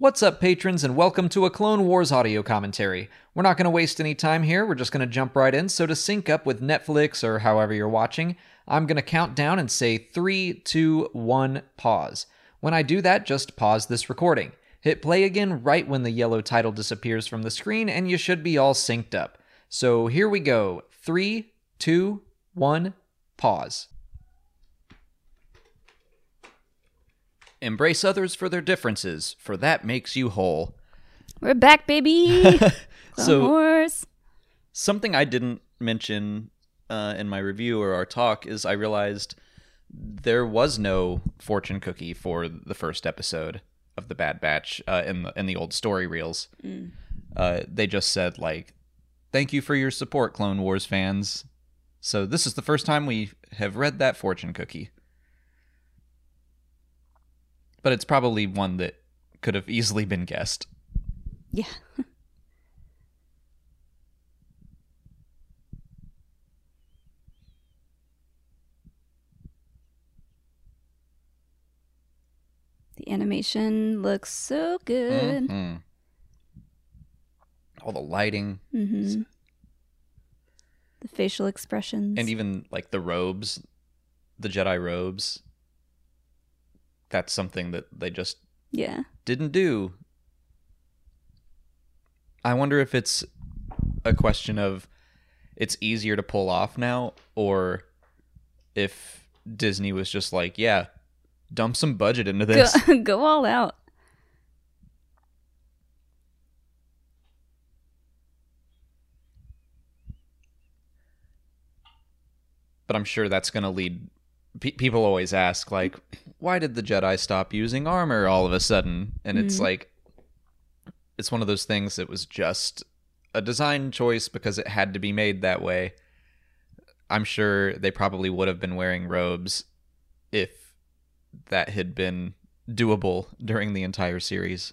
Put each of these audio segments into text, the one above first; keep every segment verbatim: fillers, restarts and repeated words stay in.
What's up, patrons, and welcome to a Clone Wars audio commentary. We're not going to waste any time here, we're just going to jump right in, so to sync up with Netflix or however you're watching, I'm going to count down and say three, two, one, pause. When I do that, just pause this recording. Hit play again right when the yellow title disappears from the screen, and you should be all synced up. So here we go. three, two, one, pause. Embrace others for their differences, for that makes you whole. We're back, baby! So, Wars. something I didn't mention uh, in my review or our talk is I realized there was no fortune cookie for the first episode of The Bad Batch uh, in the in the old story reels. Mm. Uh, they just said, like, thank you for your support, Clone Wars fans. So this is the first time we have read that fortune cookie. But it's probably one that could have easily been guessed. Yeah. The animation looks so good. Mm-hmm. All the lighting. Mm-hmm. The facial expressions. And even, like, the robes. The Jedi robes. That's something that they just yeah. didn't do. I wonder if it's a question of it's easier to pull off now, or if Disney was just like, yeah, dump some budget into this. Go, go all out. But I'm sure that's going to lead... P- people always ask, like, why did the Jedi stop using armor all of a sudden? And it's mm-hmm. like, it's one of those things that was just a design choice because it had to be made that way. I'm sure they probably would have been wearing robes if that had been doable during the entire series.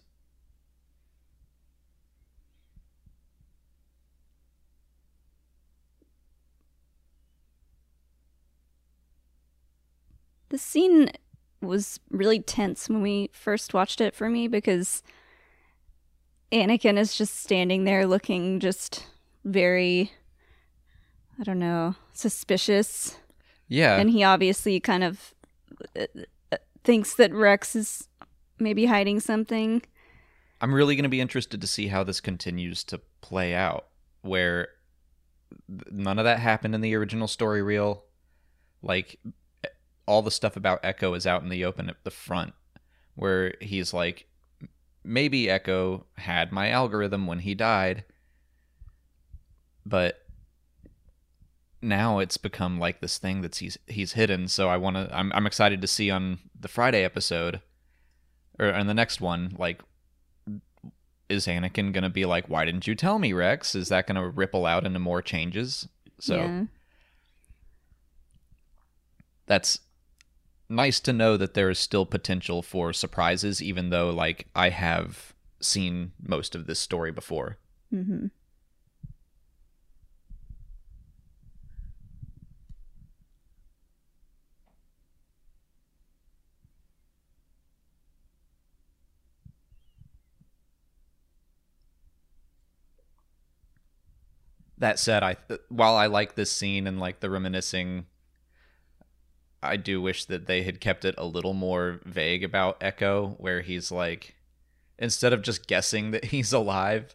The scene was really tense when we first watched it for me because Anakin is just standing there looking just very, I don't know, suspicious. Yeah. And he obviously kind of uh, thinks that Rex is maybe hiding something. I'm really going to be interested to see how this continues to play out, where none of that happened in the original story reel. Like... all the stuff about Echo is out in the open at the front, where he's like, maybe Echo had my algorithm when he died, but now it's become like this thing that's he's he's hidden. So I want to, I'm I'm excited to see on the Friday episode, or on the next one, like, is Anakin gonna be like, why didn't you tell me, Rex? Is that gonna ripple out into more changes? So yeah. That's nice to know that there is still potential for surprises, even though, like, I have seen most of this story before. Mm-hmm. That said, I while I like this scene and, like, the reminiscing, I do wish that they had kept it a little more vague about Echo, where he's like, instead of just guessing that he's alive.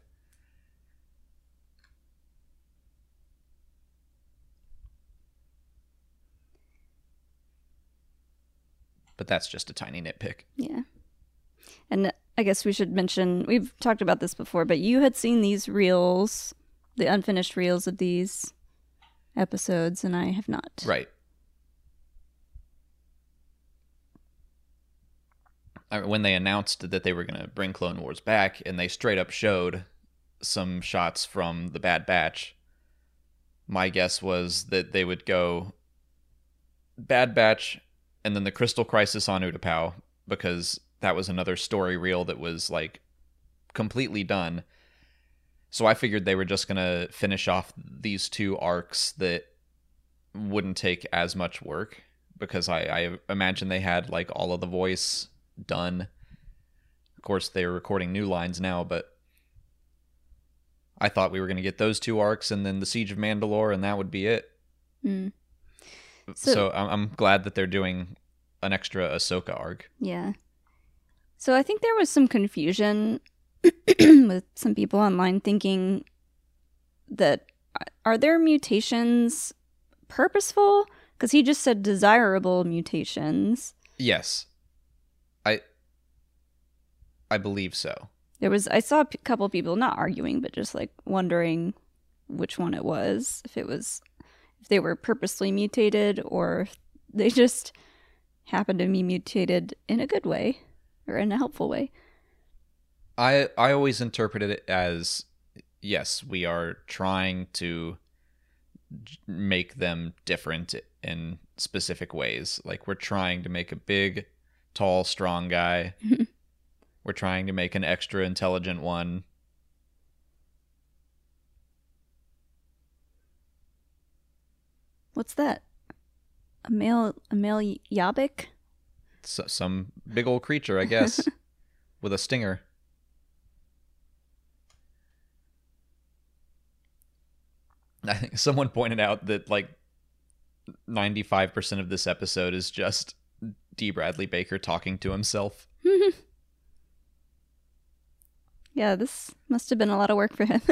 But that's just a tiny nitpick. Yeah. And I guess we should mention, we've talked about this before, but you had seen these reels, the unfinished reels of these episodes, and I have not. Right. When they announced that they were going to bring Clone Wars back, and they straight up showed some shots from The Bad Batch, my guess was that they would go Bad Batch and then the Crystal Crisis on Utapau, because that was another story reel that was, like, completely done. So I figured they were just going to finish off these two arcs that wouldn't take as much work, because I, I imagine they had, like, all of the voice done course, they're recording new lines now, but I thought we were going to get those two arcs and then the Siege of Mandalore, and that would be it. Mm. So, so I'm, I'm glad that they're doing an extra Ahsoka arc. Yeah. So I think there was some confusion with some people online thinking that are their mutations purposeful? Because he just said desirable mutations. Yes. I I believe so. There was I saw a p- couple people not arguing, but just like wondering which one it was. If it was if they were purposely mutated or if they just happened to be mutated in a good way or in a helpful way. I I always interpreted it as, yes, we are trying to make them different in specific ways. Like, we're trying to make a big, tall, strong guy. We're trying to make an extra intelligent one. What's that? A male a male Yabik? So, some big old creature, I guess, with a stinger. I think someone pointed out that like ninety-five percent of this episode is just D. Bradley Baker talking to himself. Yeah, this must have been a lot of work for him.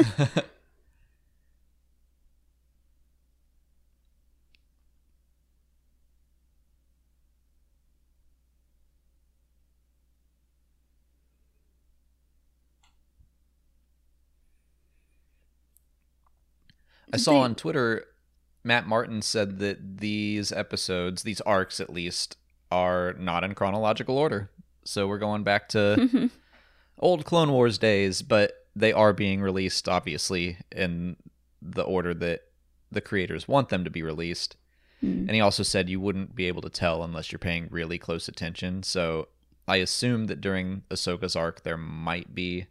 I saw on Twitter, Matt Martin said that these episodes, these arcs at least, are not in chronological order. So we're going back to old Clone Wars days, but they are being released, obviously, in the order that the creators want them to be released. Mm. And he also said you wouldn't be able to tell unless you're paying really close attention. So I assume that during Ahsoka's arc, there might be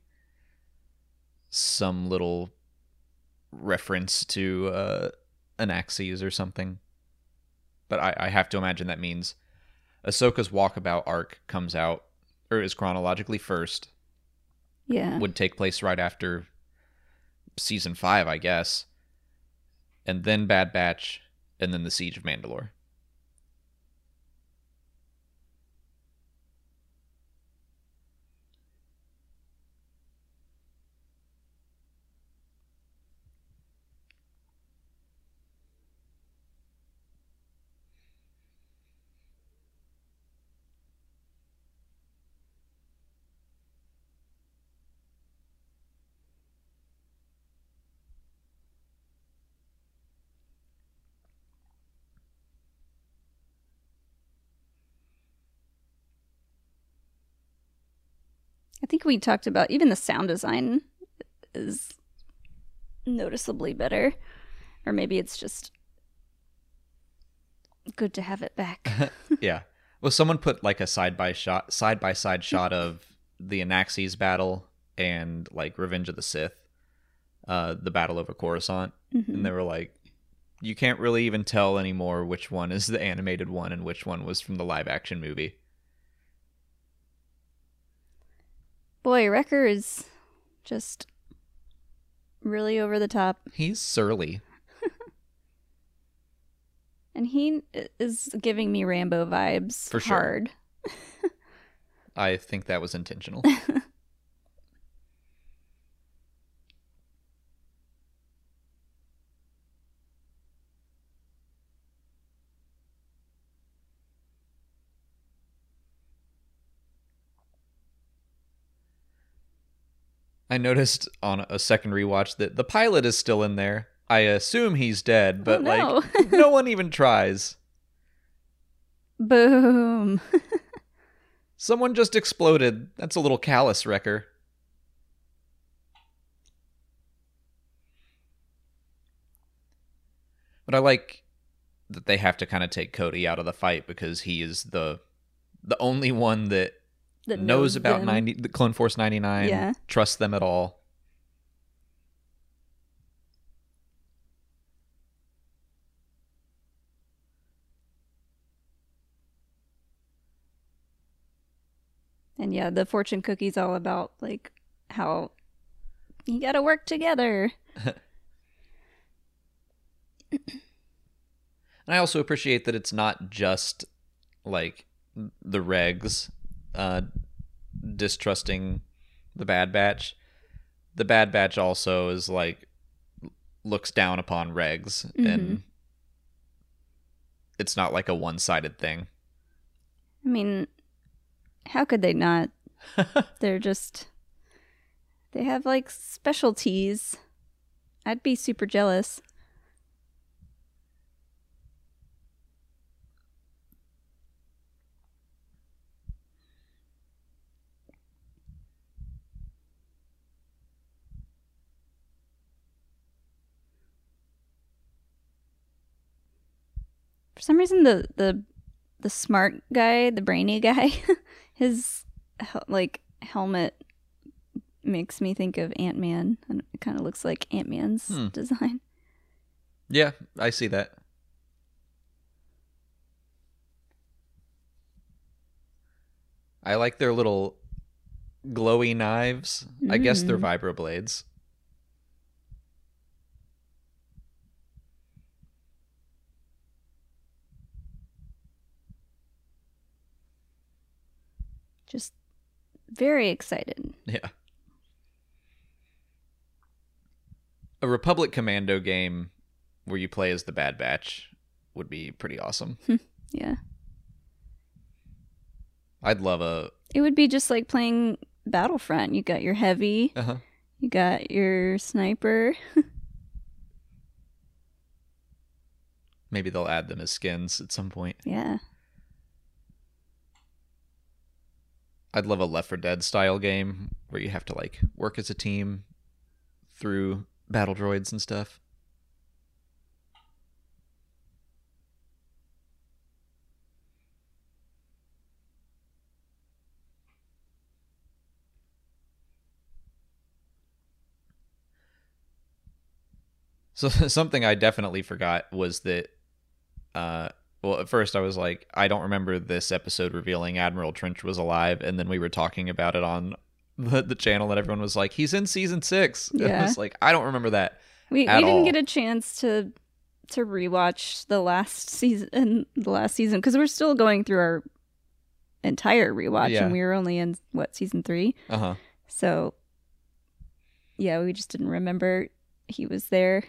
some little reference to uh, Anaxes or something. But I, I have to imagine that means Ahsoka's Walkabout arc comes out, or is chronologically first. Yeah. Would take place right after season five, I guess. And then Bad Batch, and then the Siege of Mandalore. I think we talked about even the sound design is noticeably better. Or maybe it's just good to have it back. Yeah. Well, someone put like a side by shot, side by side shot of the Anaxes battle and like Revenge of the Sith, uh, the battle over Coruscant, mm-hmm. and they were like, you can't really even tell anymore which one is the animated one and which one was from the live action movie. Boy, Wrecker is just really over the top. He's surly. And he is giving me Rambo vibes. For sure. Hard. I think that was intentional. I noticed on a second rewatch that the pilot is still in there. I assume he's dead, but oh, no. like no one even tries. Boom. Someone just exploded. That's a little callous, Wrecker. But I like that they have to kind of take Cody out of the fight because he is the the only one that That knows, knows about them. ninety the Clone Force ninety-nine, Yeah. trusts them at all. And yeah, the fortune cookie's all about like how you gotta work together. And I also appreciate that it's not just like the regs uh, distrusting the Bad Batch. The Bad Batch also is like looks down upon regs, mm-hmm. and it's not like a one-sided thing. I mean, how could they not? They're just they have like specialties. I'd be super jealous. For some reason, the the the smart guy, the brainy guy, his like helmet makes me think of Ant-Man, and it kind of looks like Ant-Man's hmm. design. Yeah, I see that. I like their little glowy knives. Mm. I guess they're vibroblades. Just very excited. Yeah. A Republic Commando game where you play as the Bad Batch would be pretty awesome. Yeah. I'd love a... It would be just like playing Battlefront. You got your heavy. Uh-huh. You got your sniper. Maybe they'll add them as skins at some point. Yeah. I'd love a Left four Dead style game where you have to like work as a team through battle droids and stuff. So something I definitely forgot was that, uh, well, at first I was like, I don't remember this episode revealing Admiral Trench was alive, and then we were talking about it on the, the channel, and everyone was like, he's in season six. Yeah. And I was like, I don't remember that. We we didn't all. get a chance to to rewatch the last season, the last season, because we're still going through our entire rewatch, yeah. and we were only in what season three. Uh huh. So yeah, we just didn't remember he was there.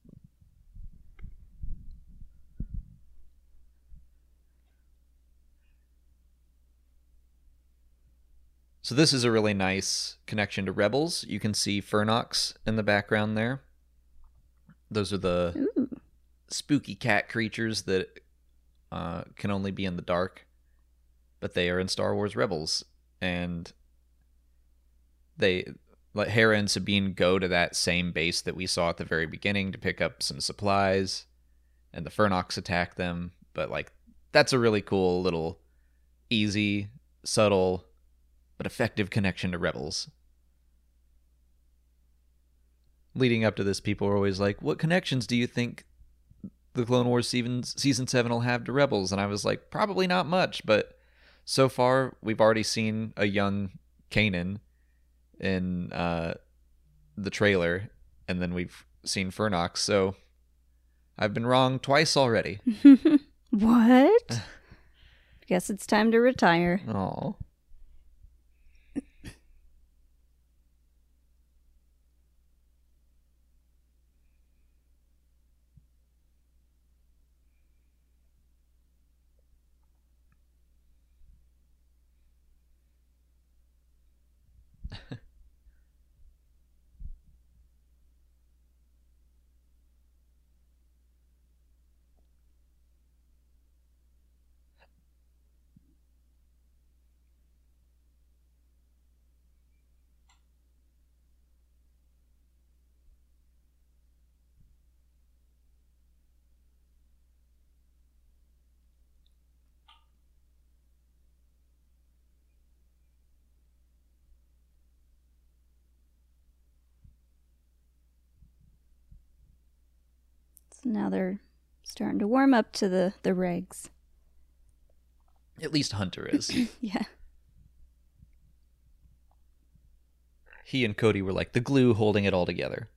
So this is a really nice connection to Rebels. You can see Fernox in the background there. Those are the Ooh. spooky cat creatures that uh, can only be in the dark, but they are in Star Wars Rebels. And they, like Hera and Sabine, go to that same base that we saw at the very beginning to pick up some supplies, and the Fernox attack them. But like, that's a really cool little, easy, subtle, but effective connection to Rebels. Leading up to this, people were always like, what connections do you think the Clone Wars season, season seven will have to Rebels? And I was like, probably not much, but so far, we've already seen a young Kanan in uh, the trailer, and then we've seen Fernox, so I've been wrong twice already. What? Guess it's time to retire. Aw. So now they're starting to warm up to the, the regs. At least Hunter is. Yeah. He and Cody were like the glue holding it all together.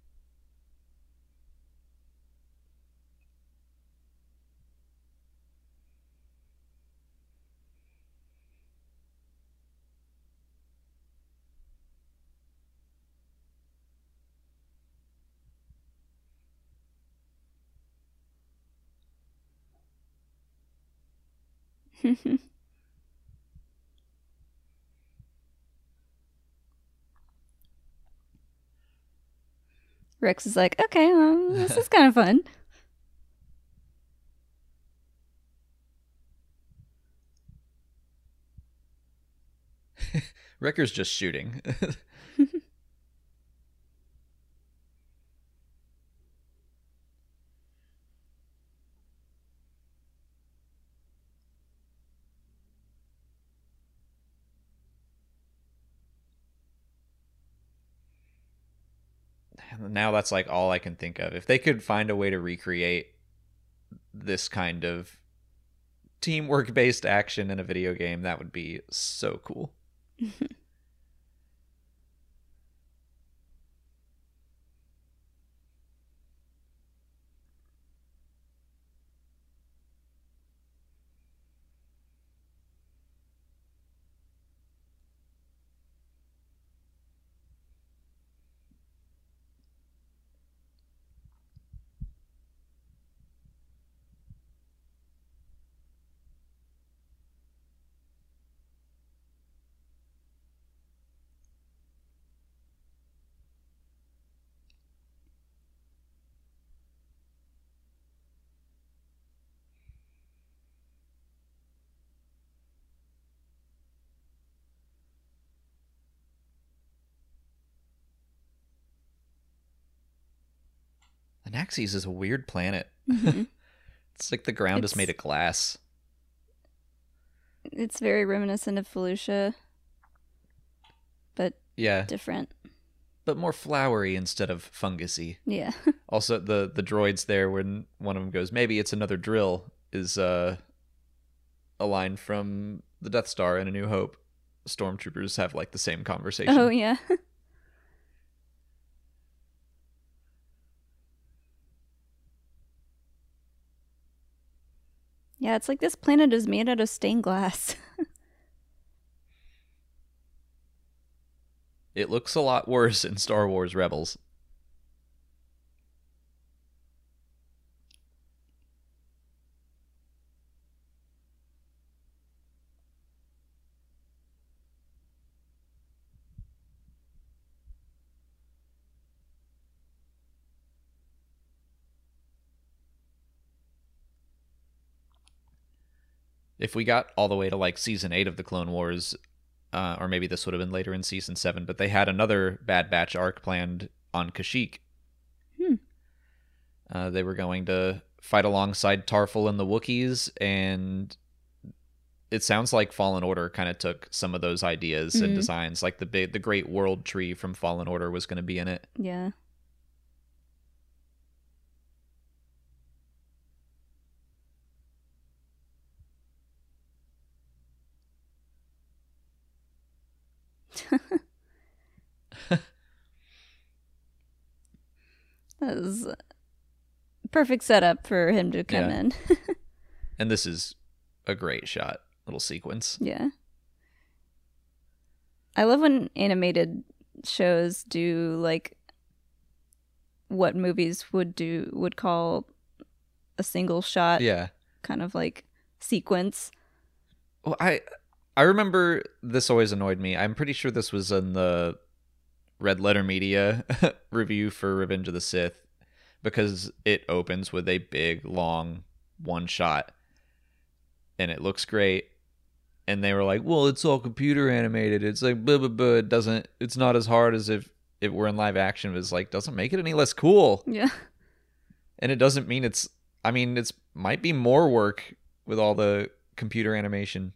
Rex is like, okay, well, this is kind of fun. Wrecker's just shooting. Now that's like all I can think of. If they could find a way to recreate this kind of teamwork based action in a video game, that would be so cool. Anaxes is a weird planet. Mm-hmm. It's like the ground it's, is made of glass. It's very reminiscent of Felucia, but yeah, different. But more flowery instead of fungusy. Yeah. Also, the the droids there, when one of them goes, maybe it's another drill, is uh, a line from the Death Star in A New Hope. Stormtroopers have like the same conversation. Oh, yeah. Yeah, it's like this planet is made out of stained glass. It looks a lot worse in Star Wars Rebels. If we got all the way to like season eight of the Clone Wars, uh, or maybe this would have been later in season seven, but they had another Bad Batch arc planned on Kashyyyk. Hmm. Uh, they were going to fight alongside Tarful and the Wookiees, and it sounds like Fallen Order kind of took some of those ideas mm-hmm. and designs. Like the big, the Great World Tree from Fallen Order was going to be in it. Yeah. That was a perfect setup for him to come yeah. in. And this is a great shot, little sequence. Yeah. I love when animated shows do like what movies would do would call a single shot. Yeah. Kind of like sequence. Well, I I remember this always annoyed me. I'm pretty sure this was in the Red Letter Media review for Revenge of the Sith, because it opens with a big, long one shot, and it looks great. And they were like, well, it's all computer animated. It's like, blah, blah, blah. It doesn't, it's not as hard as if it were in live action. It was like, doesn't make it any less cool. Yeah. And it doesn't mean it's, I mean, it's might be more work with all the computer animation.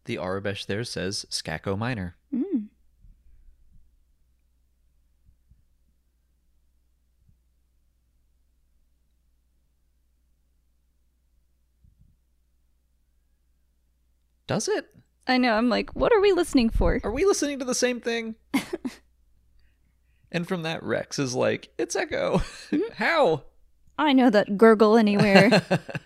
The Arabesh there says Skako Minor. Mm. Does it? I know, I'm like, what are we listening for? Are we listening to the same thing? And from that, Rex is like, it's Echo. How? I know that gurgle anywhere.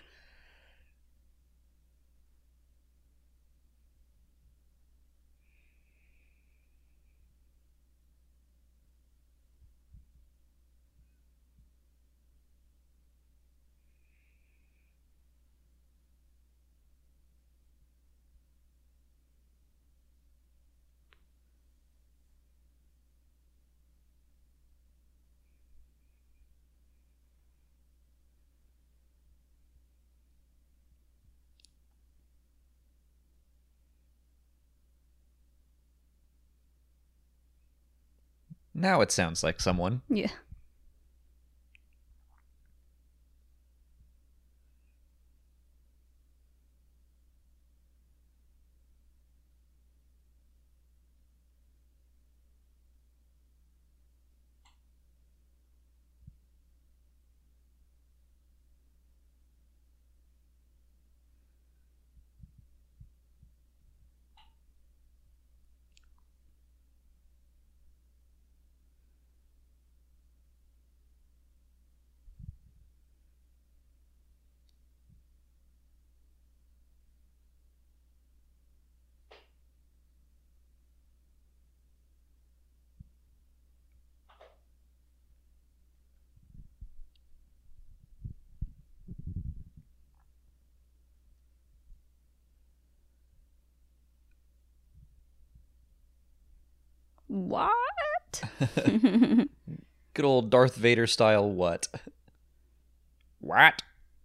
Now it sounds like someone. Yeah. What? Good old Darth Vader style what? What?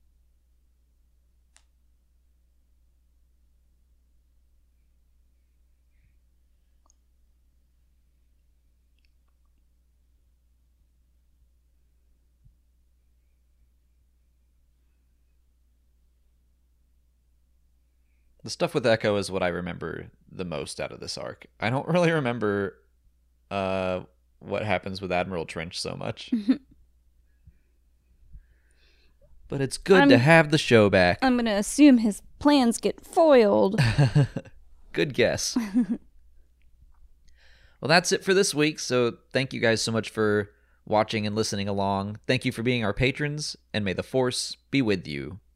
The stuff with Echo is what I remember the most out of this arc. I don't really remember uh, what happens with Admiral Trench so much. But it's good I'm, to have the show back. I'm going to assume his plans get foiled. Good guess. Well, that's it for this week. So thank you guys so much for watching and listening along. Thank you for being our patrons, and may the Force be with you.